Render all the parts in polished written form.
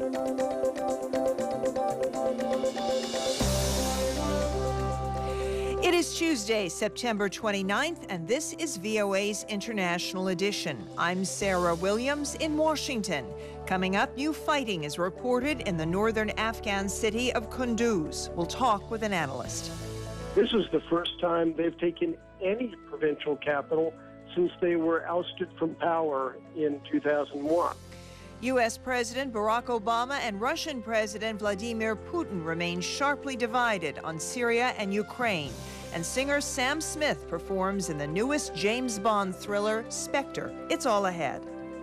It is Tuesday, September 29th, and this is VOA's International Edition. I'm Sarah Williams in Washington. Coming up, new fighting is reported in the northern Afghan city of Kunduz. We'll talk with an analyst. This is the first time they've taken any provincial capital since they were ousted from power in 2001. U.S. President Barack Obama and Russian President Vladimir Putin remain sharply divided on Syria and Ukraine. And singer Sam Smith performs in the newest James Bond thriller, Spectre. It's all ahead.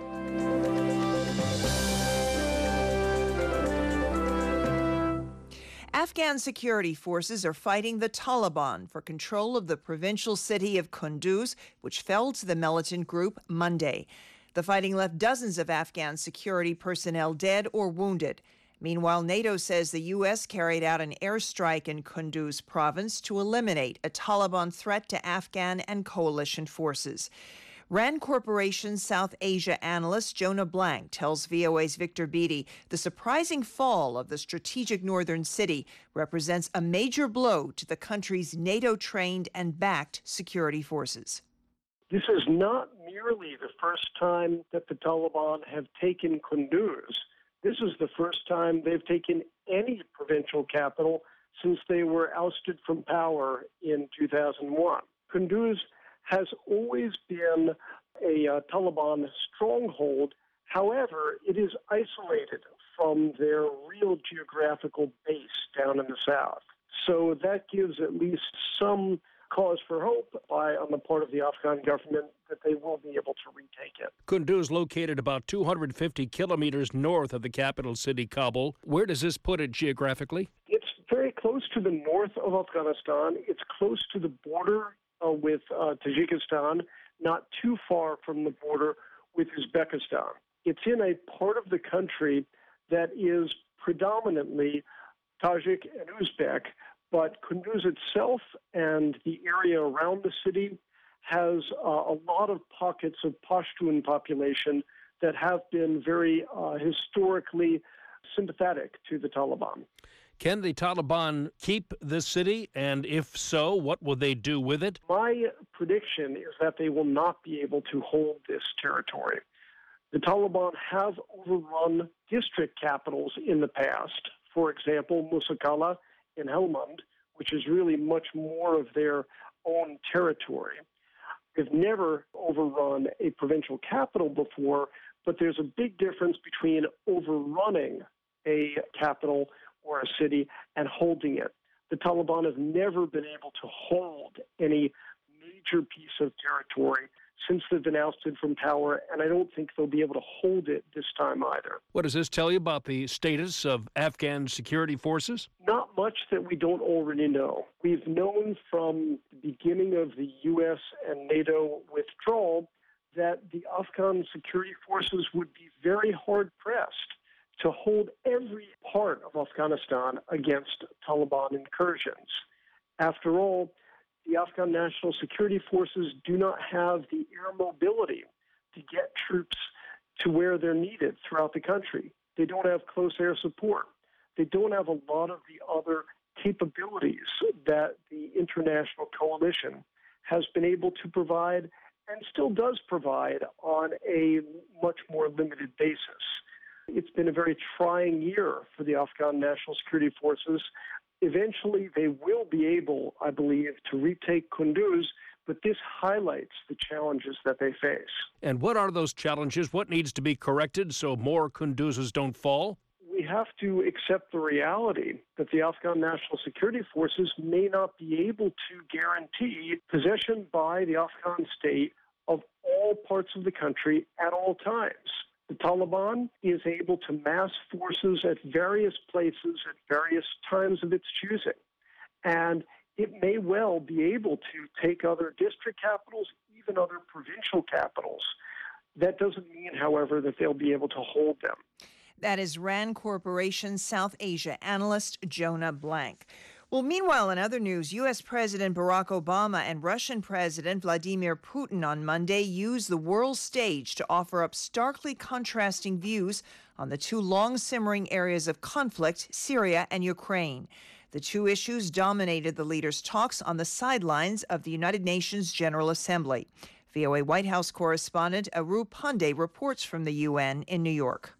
Afghan security forces are fighting the Taliban for control of the provincial city of Kunduz, which fell to the militant group Monday. The fighting left dozens of Afghan security personnel dead or wounded. Meanwhile, NATO says the U.S. carried out an airstrike in Kunduz province to eliminate a Taliban threat to Afghan and coalition forces. RAND Corporation's South Asia analyst Jonah Blank tells VOA's Victor Beattie the surprising fall of the strategic northern city represents a major blow to the country's NATO-trained and backed security forces. This is not merely the first time that the Taliban have taken Kunduz. This is the first time they've taken any provincial capital since they were ousted from power in 2001. Kunduz has always been a Taliban stronghold. However, it is isolated from their real geographical base down in the south. So that gives at least some cause for hope on the part of the Afghan government that they will be able to retake it. Kunduz, located about 250 kilometers north of the capital city, Kabul. Where does this put it geographically? It's very close to the north of Afghanistan. It's close to the border with Tajikistan, not too far from the border with Uzbekistan. It's in a part of the country that is predominantly Tajik and Uzbek, but Kunduz itself and the area around the city has a lot of pockets of Pashtun population that have been very historically sympathetic to the Taliban. Can the Taliban keep this city? And if so, what will they do with it? My prediction is that they will not be able to hold this territory. The Taliban have overrun district capitals in the past. For example, Musakala in Helmand, which is really much more of their own territory. They've never overrun a provincial capital before, but there's a big difference between overrunning a capital or a city and holding it. The Taliban have never been able to hold any major piece of territory since they've been ousted from power, and I don't think they'll be able to hold it this time either. What does this tell you about the status of Afghan security forces? Not much that we don't already know. We've known from the beginning of the U.S. and NATO withdrawal that the Afghan security forces would be very hard-pressed to hold every part of Afghanistan against Taliban incursions. After all, the Afghan National Security Forces do not have the air mobility to get troops to where they're needed throughout the country. They don't have close air support. They don't have a lot of the other capabilities that the international coalition has been able to provide and still does provide on a much more limited basis. It's been a very trying year for the Afghan National Security Forces. Eventually, they will be able, I believe, to retake Kunduz, but this highlights the challenges that they face. And what are those challenges? What needs to be corrected so more Kunduzes don't fall? We have to accept the reality that the Afghan National Security Forces may not be able to guarantee possession by the Afghan state of all parts of the country at all times. The Taliban is able to mass forces at various places at various times of its choosing. And it may well be able to take other district capitals, even other provincial capitals. That doesn't mean, however, that they'll be able to hold them. That is RAND Corporation South Asia analyst Jonah Blank. Well, meanwhile, in other news, U.S. President Barack Obama and Russian President Vladimir Putin on Monday used the world stage to offer up starkly contrasting views on the two long-simmering areas of conflict, Syria and Ukraine. The two issues dominated the leaders' talks on the sidelines of the United Nations General Assembly. VOA White House correspondent Aru Pandey reports from the UN in New York.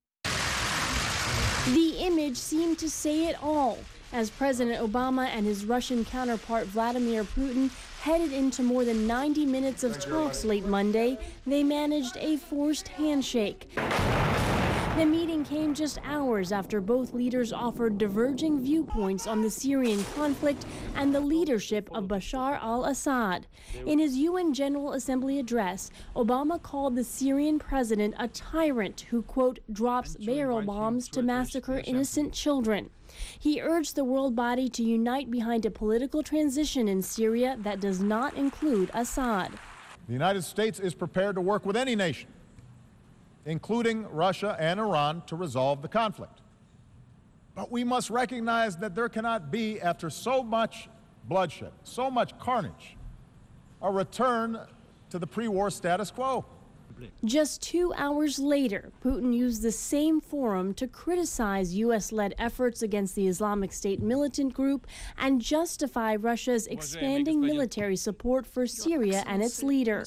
The image seemed to say it all as President Obama and his Russian counterpart Vladimir Putin headed into more than 90 minutes of talks late Monday. They managed a forced handshake. The meeting came just hours after both leaders offered diverging viewpoints on the Syrian conflict and the leadership of Bashar al-Assad. In his UN General Assembly address, Obama called the Syrian president a tyrant who, quote, drops barrel bombs to massacre innocent children. He urged the world body to unite behind a political transition in Syria that does not include Assad. The United States is prepared to work with any nation, including Russia and Iran, to resolve the conflict. But we must recognize that there cannot be, after so much bloodshed, so much carnage, a return to the pre-war status quo. Just 2 hours later, Putin used the same forum to criticize U.S.-led efforts against the Islamic State militant group and justify Russia's expanding military support for Syria and its leader.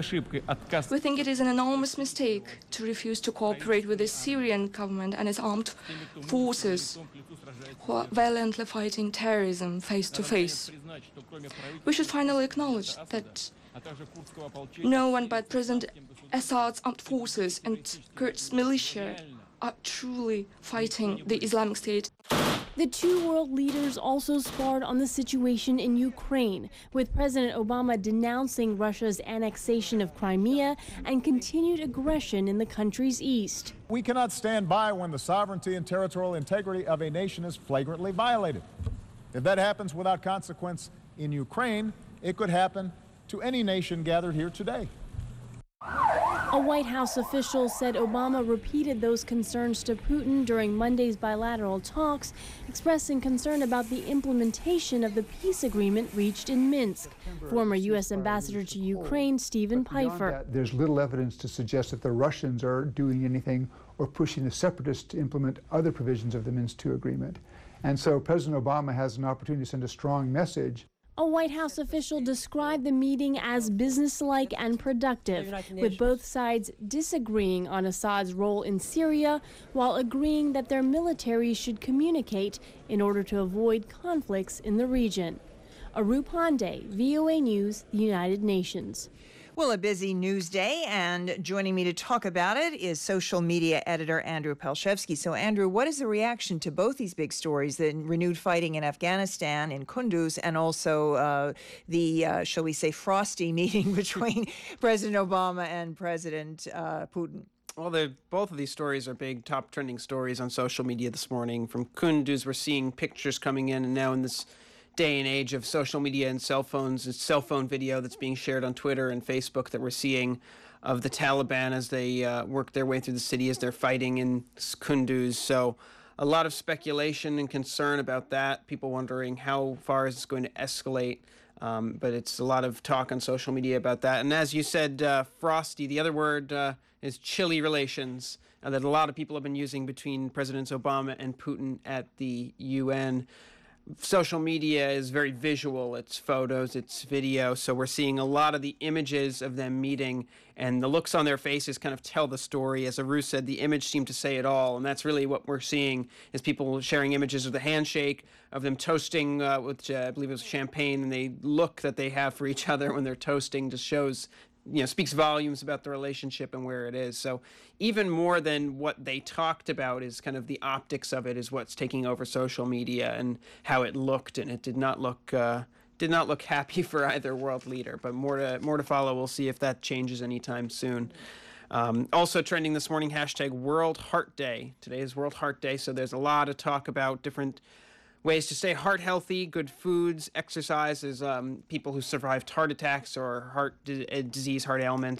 We think it is an enormous mistake to refuse to cooperate with the Syrian government and its armed forces who are valiantly fighting terrorism face to face. We should finally acknowledge that no one but President Assad's armed forces and Kurds militia are truly fighting the Islamic State. The two world leaders also sparred on the situation in Ukraine, with President Obama denouncing Russia's annexation of Crimea and continued aggression in the country's east. We cannot stand by when the sovereignty and territorial integrity of a nation is flagrantly violated. If that happens without consequence in Ukraine, it could happen to any nation gathered here today. A White House official said Obama repeated those concerns to Putin during Monday's bilateral talks, expressing concern about the implementation of the peace agreement reached in Minsk. Former U.S. Ambassador to Ukraine, Stephen Pifer. There's little evidence to suggest that the Russians are doing anything or pushing the separatists to implement other provisions of the Minsk II agreement. And so President Obama has an opportunity to send a strong message. A White House official described the meeting as businesslike and productive, with both sides disagreeing on Assad's role in Syria while agreeing that their militaries should communicate in order to avoid conflicts in the region. Aru Pandey, VOA News, the United Nations. Well, a busy news day, and joining me to talk about it is social media editor Andrew Palshevsky. So, Andrew, what is the reaction to both these big stories, the renewed fighting in Afghanistan, in Kunduz, and also shall we say, frosty meeting between President Obama and President Putin? Well, both of these stories are big, top trending stories on social media this morning. From Kunduz, we're seeing pictures coming in, and now in this day and age of social media and cell phones, it's cell phone video that's being shared on Twitter and Facebook that we're seeing of the Taliban as they work their way through the city as they're fighting in Kunduz. So a lot of speculation and concern about that, people wondering how far is this going to escalate. But it's a lot of talk on social media about that. And as you said, frosty, the other word is chilly relations that a lot of people have been using between Presidents Obama and Putin at the UN. Social media is very visual. It's photos, it's video. So we're seeing a lot of the images of them meeting, and the looks on their faces kind of tell the story. As Aru said, the image seemed to say it all, and that's really what we're seeing is people sharing images of the handshake, of them toasting, which I believe it was champagne, and they look that they have for each other when they're toasting just shows, speaks volumes about the relationship and where it is. So even more than what they talked about is kind of the optics of it is what's taking over social media and how it looked, and it did not look happy for either world leader. But more to follow. We'll see if that changes anytime soon. Also trending this morning, hashtag World Heart Day. Today is World Heart Day, so there's a lot of talk about different ways to stay heart healthy, good foods, exercises, people who survived heart attacks or heart disease, heart ailments,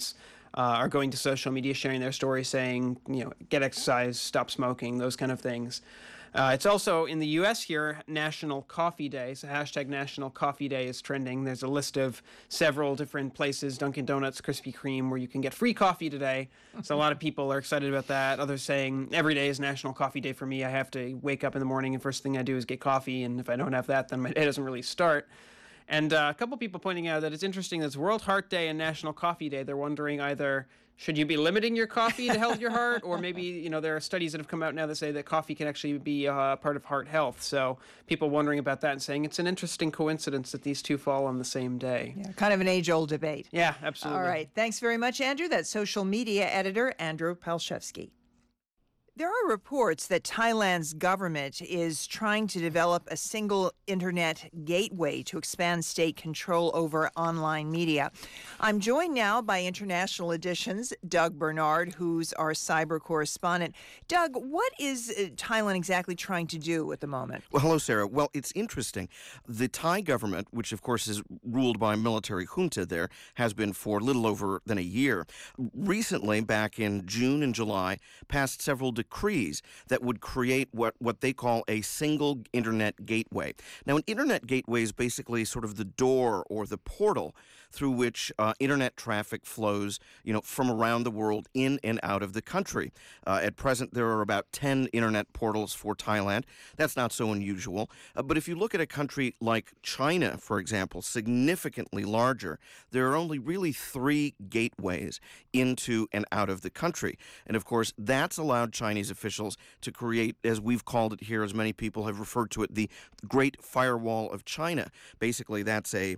are going to social media, sharing their stories, saying, get exercise, stop smoking, those kind of things. It's also in the U.S. here, National Coffee Day. So hashtag National Coffee Day is trending. There's a list of several different places, Dunkin' Donuts, Krispy Kreme, where you can get free coffee today. So a lot of people are excited about that. Others saying every day is National Coffee Day for me. I have to wake up in the morning and first thing I do is get coffee. And if I don't have that, then my day doesn't really start. And a couple people pointing out that it's interesting that it's World Heart Day and National Coffee Day. They're wondering either should you be limiting your coffee to help your heart, or maybe, there are studies that have come out now that say that coffee can actually be part of heart health. So people wondering about that and saying it's an interesting coincidence that these two fall on the same day. Yeah, kind of an age-old debate. Yeah, absolutely. All right. Thanks very much, Andrew. That's social media editor Andrew Palshevsky. There are reports that Thailand's government is trying to develop a single internet gateway to expand state control over online media. I'm joined now by International Edition's Doug Bernard, who's our cyber correspondent. Doug, what is Thailand exactly trying to do at the moment? Well, hello, Sarah. Well, it's interesting. The Thai government, which of course is ruled by a military junta there, has been for a little over than a year. Recently, back in June and July, passed several decrees that would create what they call a single internet gateway. Now, an internet gateway is basically sort of the door or the portal through which internet traffic flows, from around the world in and out of the country. At present, there are about 10 internet portals for Thailand. That's not so unusual. But if you look at a country like China, for example, significantly larger, there are only really 3 gateways into and out of the country. And of course, that's allowed Chinese officials to create, as we've called it here, as many people have referred to it, the Great Firewall of China. Basically, that's a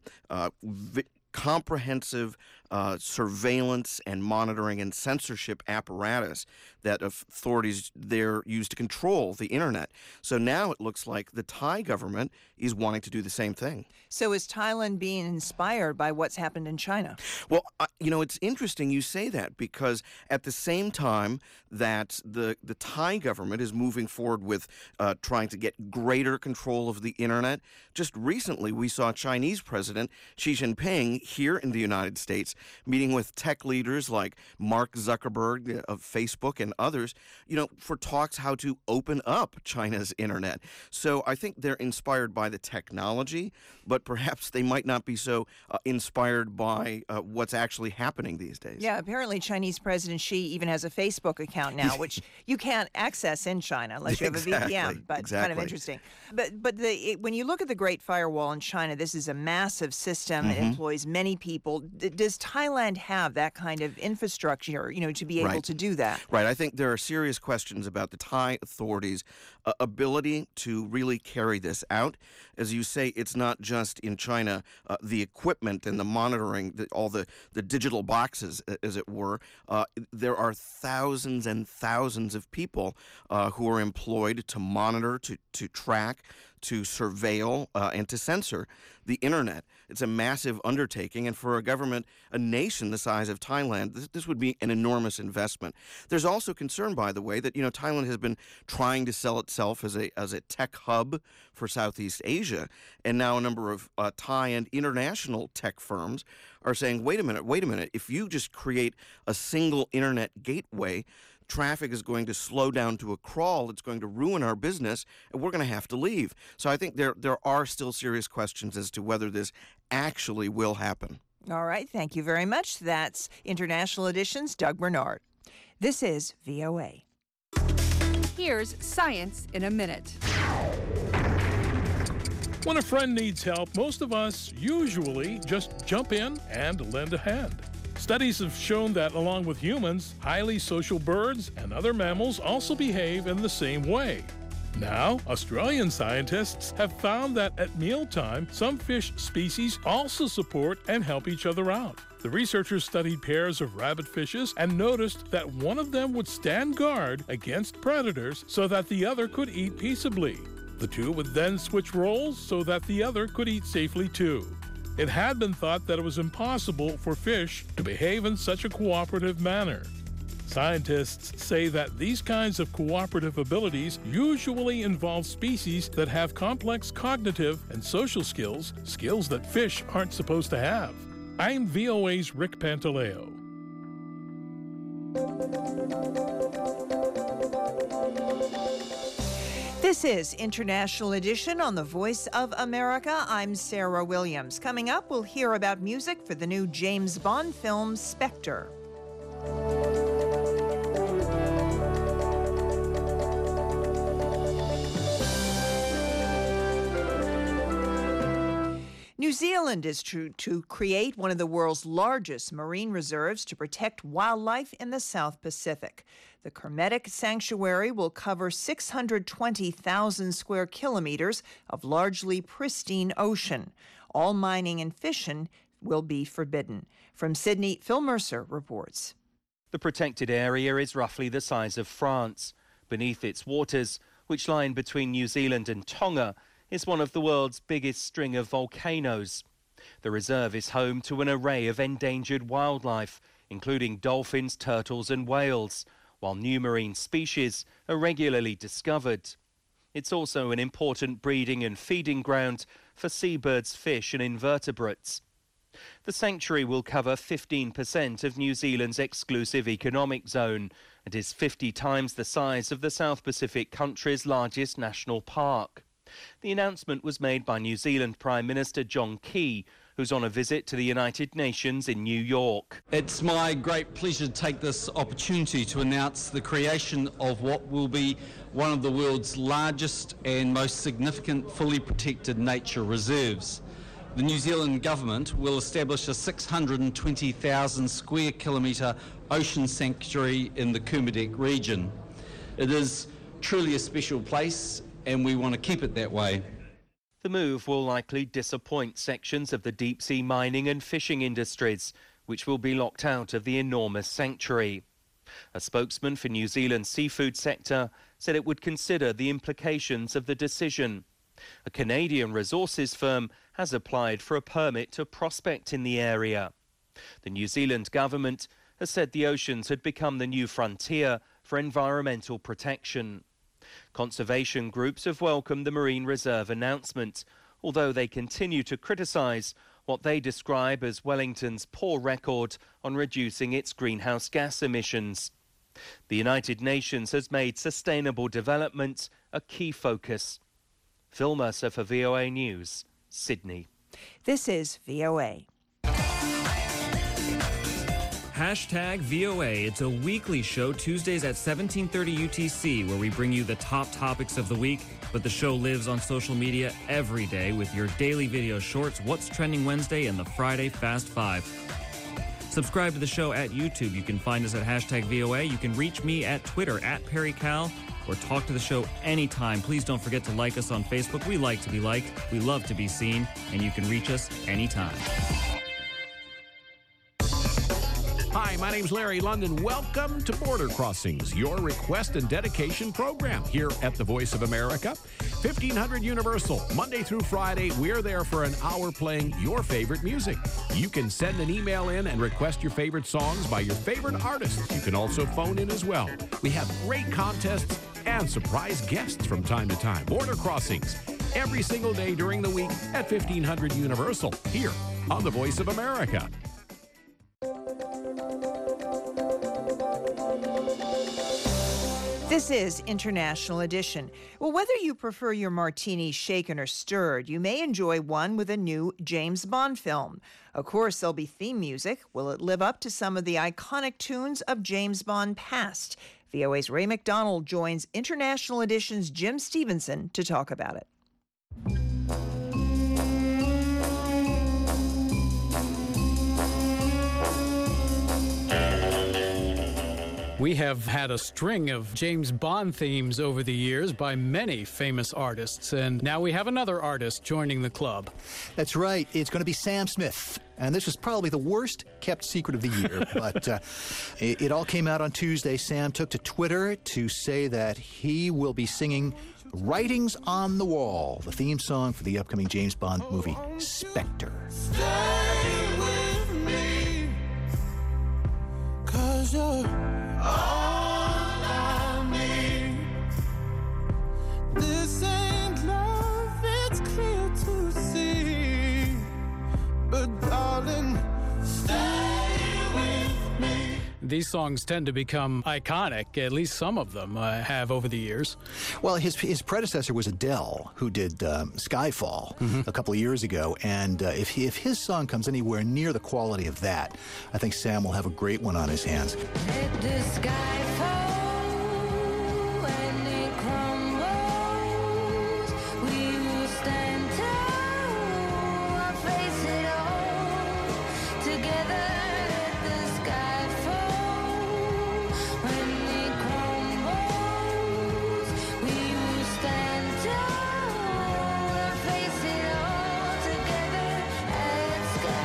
comprehensive surveillance and monitoring and censorship apparatus that authorities there use to control the internet. So now it looks like the Thai government is wanting to do the same thing. So is Thailand being inspired by what's happened in China? Well, it's interesting you say that, because at the same time that the Thai government is moving forward with trying to get greater control of the internet, just recently we saw Chinese President Xi Jinping here in the United States meeting with tech leaders like Mark Zuckerberg of Facebook and others, for talks how to open up China's internet. So I think they're inspired by the technology, but perhaps they might not be so inspired by what's actually happening these days. Yeah, apparently Chinese President Xi even has a Facebook account now, which you can't access in China unless you have a VPN. But kind of interesting. But when you look at the Great Firewall in China, this is a massive system. It employs many people. Does Thailand have that kind of infrastructure, to be able to do that? Right. I think there are serious questions about the Thai authorities' ability to really carry this out. As you say, it's not just in China, the equipment and the monitoring, all the digital boxes, as it were. There are thousands and thousands of people who are employed to monitor, to track, to surveil, and to censor the internet. It's a massive undertaking, and for a government, a nation the size of Thailand, this would be an enormous investment. There's also concern, by the way, that Thailand has been trying to sell itself as a tech hub for Southeast Asia, and now a number of Thai and international tech firms are saying, wait a minute, if you just create a single internet gateway, traffic is going to slow down to a crawl. It's going to ruin our business, and we're going to have to leave. So I think there are still serious questions as to whether this actually will happen. All right. Thank you very much. That's International Edition's Doug Bernard. This is VOA. Here's Science in a Minute. When a friend needs help, most of us usually just jump in and lend a hand. Studies have shown that, along with humans, highly social birds and other mammals also behave in the same way. Now, Australian scientists have found that at mealtime, some fish species also support and help each other out. The researchers studied pairs of rabbitfishes and noticed that one of them would stand guard against predators so that the other could eat peaceably. The two would then switch roles so that the other could eat safely too. It had been thought that it was impossible for fish to behave in such a cooperative manner. Scientists say that these kinds of cooperative abilities usually involve species that have complex cognitive and social skills that fish aren't supposed to have. I'm VOA's Rick Pantaleo. This is International Edition on the Voice of America. I'm Sarah Williams. Coming up, we'll hear about music for the new James Bond film, Spectre. New Zealand is to create one of the world's largest marine reserves to protect wildlife in the South Pacific. The Kermadec Sanctuary will cover 620,000 square kilometers of largely pristine ocean. All mining and fishing will be forbidden. From Sydney, Phil Mercer reports. The protected area is roughly the size of France. Beneath its waters, which line between New Zealand and Tonga, is one of the world's biggest string of volcanoes. The reserve is home to an array of endangered wildlife, including dolphins, turtles and whales, while new marine species are regularly discovered. It's also an important breeding and feeding ground for seabirds, fish and invertebrates. The sanctuary will cover 15% of New Zealand's exclusive economic zone and is 50 times the size of the South Pacific country's largest national park. The announcement was made by New Zealand Prime Minister John Key, who's on a visit to the United Nations in New York. It's my great pleasure to take this opportunity to announce the creation of what will be one of the world's largest and most significant fully protected nature reserves. The New Zealand government will establish a 620,000 square kilometre ocean sanctuary in the Kermadec region. It is truly a special place, and we want to keep it that way. The move will likely disappoint sections of the deep-sea mining and fishing industries, which will be locked out of the enormous sanctuary. A spokesman for New Zealand's seafood sector said it would consider the implications of the decision. A Canadian resources firm has applied for a permit to prospect in the area. The New Zealand government has said the oceans had become the new frontier for environmental protection. Conservation groups have welcomed the Marine Reserve announcement, although they continue to criticise what they describe as Wellington's poor record on reducing its greenhouse gas emissions. The United Nations has made sustainable development a key focus. Phil Mercer for VOA News, Sydney. This is VOA. Hashtag VOA. It's a weekly show, Tuesdays at 17:30 UTC, where we bring you the top topics of the week. But the show lives on social media every day with your daily video shorts, What's Trending Wednesday, and the Friday Fast Five. Subscribe to the show at YouTube. You can find us at hashtag VOA. You can reach me at Twitter at PerryCal, or talk to the show anytime. Please don't forget to like us on Facebook. We like to be liked. We love to be seen. And you can reach us anytime. Hi, my name's Larry London. Welcome to Border Crossings, your request and dedication program here at the Voice of America. 1500 Universal, Monday through Friday, we're there for an hour playing your favorite music. You can send an email in and request your favorite songs by your favorite artists. You can also phone in as well. We have great contests and surprise guests from time to time. Border Crossings, every single day during the week at 1500 Universal, here on the Voice of America. This is International Edition. Well, whether you prefer your martini shaken or stirred, you may enjoy one with a new James Bond film. Of course, there'll be theme music. Will it live up to some of the iconic tunes of James Bond past? VOA's Ray McDonald joins International Edition's Jim Stevenson to talk about it. We have had a string of James Bond themes over the years by many famous artists, and now we have another artist joining the club. That's right. It's going to be Sam Smith. And this is probably the worst kept secret of the year, but it all came out on Tuesday. Sam took to Twitter to say that he will be singing Writings on the Wall, the theme song for the upcoming James Bond movie, Spectre. Stay with me, 'cause you're all I need. This ain't love, it's clear to see. But darling, stay with me. these songs tend to become iconic. At least some of them have over the years. Well, his predecessor was Adele, who did Skyfall a couple of years ago. And if his song comes anywhere near the quality of that, I think Sam will have a great one on his hands. Let the sky fall and it crumbles. We will stand tall, face it all together. Let the sky fall when it crumbles. We will stand tall, face it all together. Let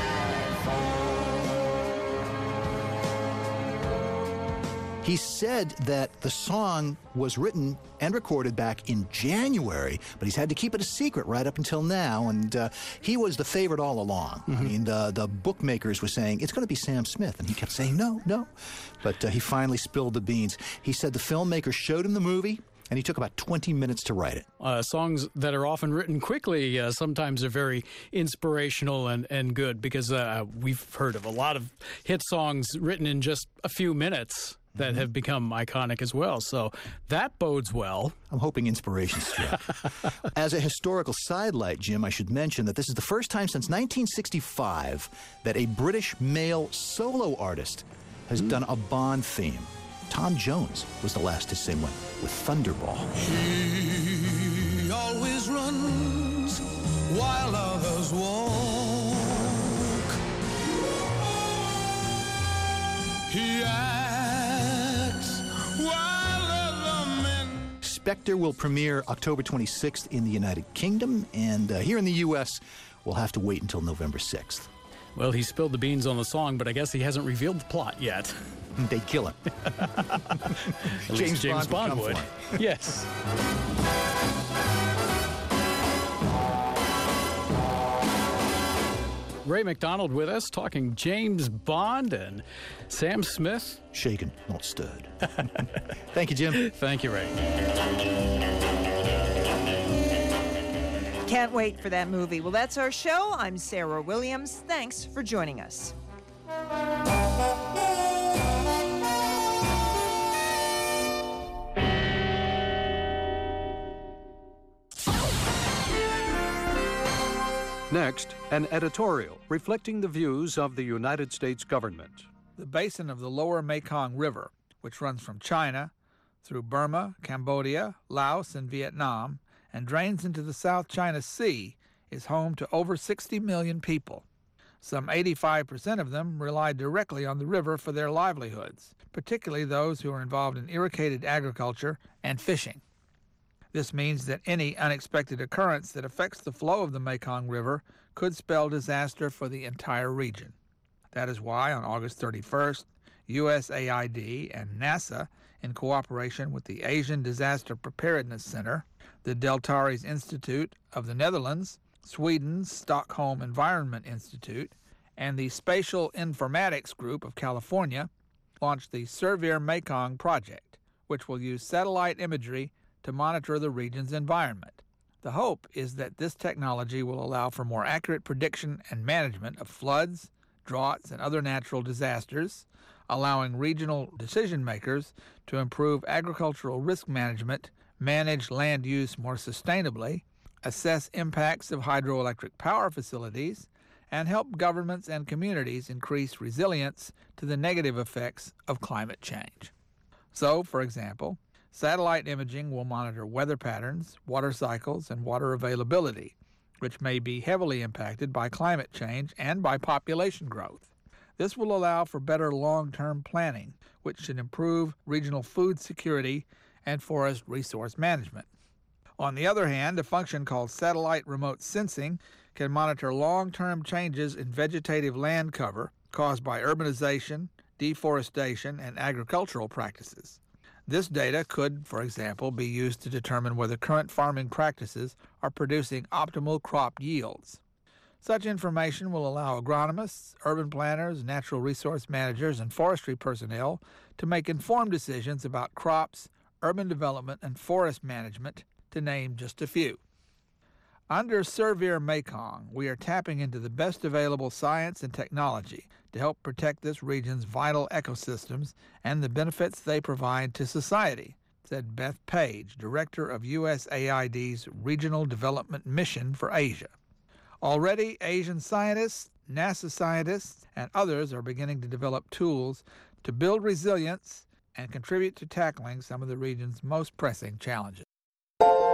sky fall. He said that the song was written and recorded back in January, but he's had to keep it a secret right up until now, and he was the favorite all along. I mean, the bookmakers were saying, it's going to be Sam Smith, and he kept saying, no. But he finally spilled the beans. He said the filmmaker showed him the movie, and he took about 20 minutes to write it. Songs that are often written quickly sometimes are very inspirational and good, because we've heard of a lot of hit songs written in just a few minutes that have become iconic as well. So that bodes well. I'm hoping inspiration struck. As a historical sidelight, Jim, I should mention that this is the first time since 1965 that a British male solo artist has done a Bond theme. Tom Jones was the last to sing one with Thunderball. He always runs while others walk. He acts while other men. Spectre will premiere October 26th in the United Kingdom, and here in the U.S., we'll have to wait until November 6th. Well, he spilled the beans on the song, but I guess he hasn't revealed the plot yet. They kill him. James Bond would. Yes. Ray McDonald with us, talking James Bond and Sam Smith. Shaken, not stirred. Thank you, Jim. Thank you, Ray. Can't wait for that movie. Well, that's our show. I'm Sarah Williams. Thanks for joining us. Next, an editorial reflecting the views of the United States government. The basin of the lower Mekong River, which runs from China through Burma, Cambodia, Laos, and Vietnam, and drains into the South China Sea, is home to over 60 million people. Some 85% of them rely directly on the river for their livelihoods, particularly those who are involved in irrigated agriculture and fishing. This means that any unexpected occurrence that affects the flow of the Mekong River could spell disaster for the entire region. That is why, on August 31st, USAID and NASA, in cooperation with the Asian Disaster Preparedness Center, the Deltares Institute of the Netherlands, Sweden's Stockholm Environment Institute, and the Spatial Informatics Group of California, launched the Surveyor Mekong project, which will use satellite imagery to monitor the region's environment. The hope is that this technology will allow for more accurate prediction and management of floods, droughts, and other natural disasters, allowing regional decision makers to improve agricultural risk management, manage land use more sustainably, assess impacts of hydroelectric power facilities, and help governments and communities increase resilience to the negative effects of climate change. So, for example, satellite imaging will monitor weather patterns, water cycles, and water availability, which may be heavily impacted by climate change and by population growth. This will allow for better long-term planning, which should improve regional food security and forest resource management. On the other hand, a function called satellite remote sensing can monitor long-term changes in vegetative land cover caused by urbanization, deforestation, and agricultural practices. This data could, for example, be used to determine whether current farming practices are producing optimal crop yields. Such information will allow agronomists, urban planners, natural resource managers, and forestry personnel to make informed decisions about crops, urban development, and forest management, to name just a few. Under Servier Mekong, we are tapping into the best available science and technology to help protect this region's vital ecosystems and the benefits they provide to society, said Beth Page, director of USAID's Regional Development Mission for Asia. Already, Asian scientists, NASA scientists, and others are beginning to develop tools to build resilience and contribute to tackling some of the region's most pressing challenges.